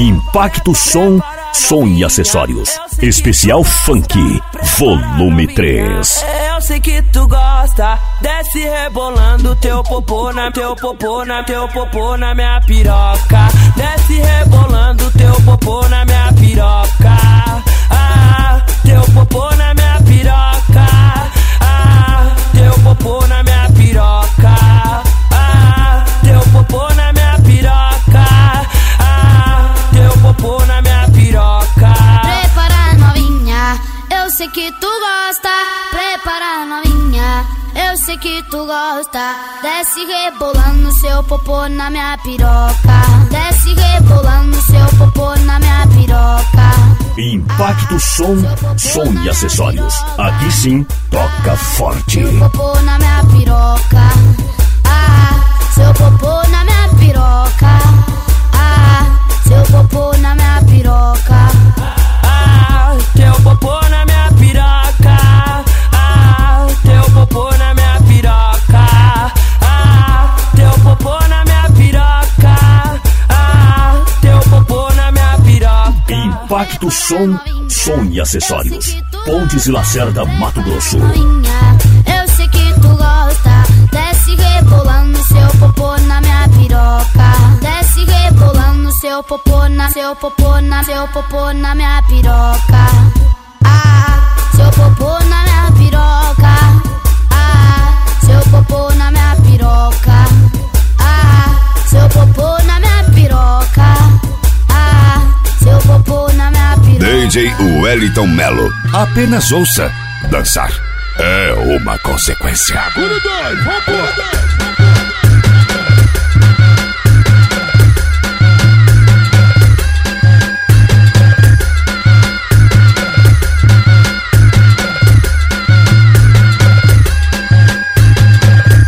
Impacto Som e Acessórios. Especial Funk, volume 3. Eu sei que tu gosta, desce rebolando teu popô na minha piroca. Desce rebolando teu popô na minha piroca. Ah, teu popô na minha piroca. Ah, teu popô na minha piroca. Ah, teu popô na minha piroca. Ah, teu popô na minha piroca. Prepara novinha, eu sei que tu gosta. Prepara novinha, eu sei que tu gosta. Desce rebolando seu popô na minha piroca. Desce rebolando seu popô na minha piroca. Impacto Som e Acessórios. Aqui sim, toca forte. Seu popô na minha piroca. Ah, seu popô na minha piroca. Ah, seu popô na minha piroca. Ah, teu popô na minha piroca. Ah, teu popô na minha piroca. Ah, teu popô na minha piroca. Ah, teu popô na minha piroca. Impacto Som e Acessórios. Pontes e Lacerda, Mato Grosso. Eu sei que tu gosta. Desce rebolando seu popô na minha piroca. Desce rebolando seu popô na minha piroca. Ah, seu popô na minha piroca. Ah, seu popô na minha piroca. Ah, seu popô na minha piroca. Ah, seu popô na minha piroca. DJ Wellington Melo. Apenas ouça. Dançar é uma consequência. Vamos